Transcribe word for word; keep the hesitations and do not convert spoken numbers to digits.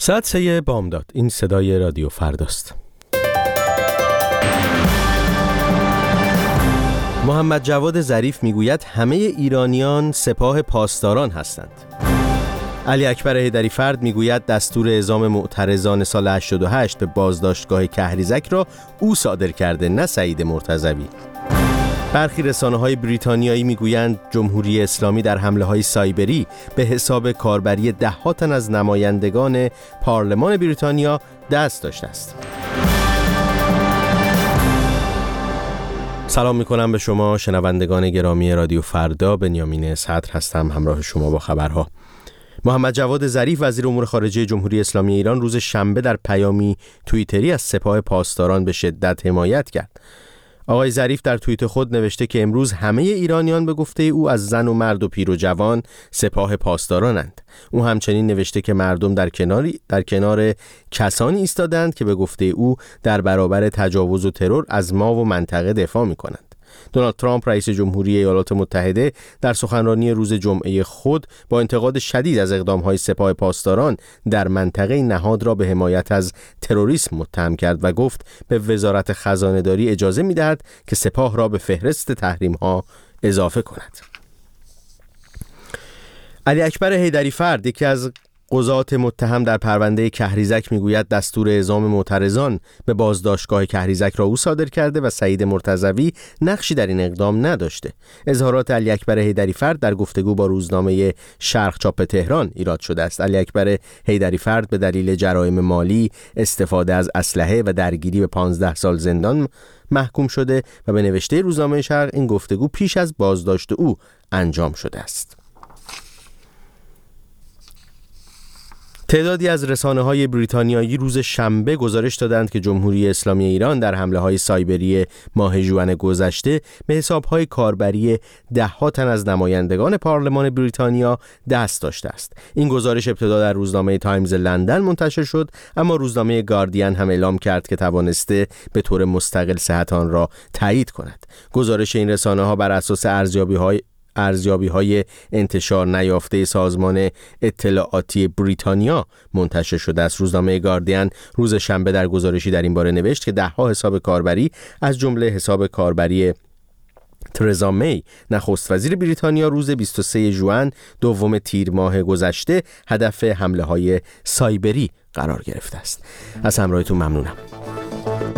ساعت سه بامداد. این صدای رادیو فرداست. محمد جواد ظریف میگوید همه ایرانیان سپاه پاسداران هستند. علی اکبر حیدری‌فرد میگوید دستور اعزام معترضان سال هشتاد و هشت به بازداشتگاه کهریزک را او صادر کرده، نه سعید مرتضوی. برخی رسانه‌های بریتانیایی میگویند جمهوری اسلامی در حمله‌های سایبری به حساب کاربری ده‌ها تن از نمایندگان پارلمان بریتانیا دست داشته است. سلام میکنم به شما شنوندگان گرامی رادیو فردا. بنیامین صدر هستم همراه شما با خبرها. محمد جواد ظریف وزیر امور خارجه جمهوری اسلامی ایران روز شنبه در پیامی توییتری از سپاه پاسداران به شدت حمایت کرد. آقای ظریف در توییت خود نوشته که امروز همه ایرانیان به گفته او از زن و مرد و پیر و جوان سپاه پاسدارانند. او همچنین نوشته که مردم در کناری در کنار کسانی ایستادند که به گفته او در برابر تجاوز و ترور از ما و منطقه دفاع می‌کنند. دونالد ترامپ رئیس جمهوری ایالات متحده در سخنرانی روز جمعه خود با انتقاد شدید از اقدام‌های سپاه پاسداران در منطقه نهاد را به حمایت از تروریسم متهم کرد و گفت به وزارت خزانه‌داری اجازه می‌دهد که سپاه را به فهرست تحریم‌ها اضافه کند. علی اکبر حیدری‌فرد یکی از قضات متهم در پرونده کهریزک میگوید دستور اعزام معترضان به بازداشتگاه کهریزک را او صادر کرده و سعید مرتضوی نقشی در این اقدام نداشته. اظهارات علی اکبر حیدری‌فرد در گفتگو با روزنامه شرق چاپ تهران ایراد شده است. علی اکبر حیدری‌فرد به دلیل جرایم مالی، استفاده از اسلحه و درگیری به پانزده سال زندان محکوم شده و به نوشته روزنامه شرق این گفتگو پیش از بازداشت او انجام شده است. تعدادی از رسانه‌های بریتانیایی روز شنبه گزارش دادند که جمهوری اسلامی ایران در حمله‌های سایبری ماه ژوئن گذشته به حساب‌های کاربری ده‌ها تن از نمایندگان پارلمان بریتانیا دست داشته است. این گزارش ابتدا در روزنامه تایمز لندن منتشر شد، اما روزنامه گاردین هم اعلام کرد که توانسته به طور مستقل صحت آن را تایید کند. گزارش این رسانه‌ها بر اساس ارزیابی‌های ارزیابی‌های انتشار نیافته سازمان اطلاعاتی بریتانیا منتشر شده است. روزنامه گاردین روز شنبه در گزارشی در این باره نوشت که ده‌ها حساب کاربری از جمله حساب کاربری ترزا می نخست وزیر بریتانیا روز بیست و سوم ژوئن دوم تیر ماه گذشته هدف حمله‌های سایبری قرار گرفته است. از همراهیتون ممنونم.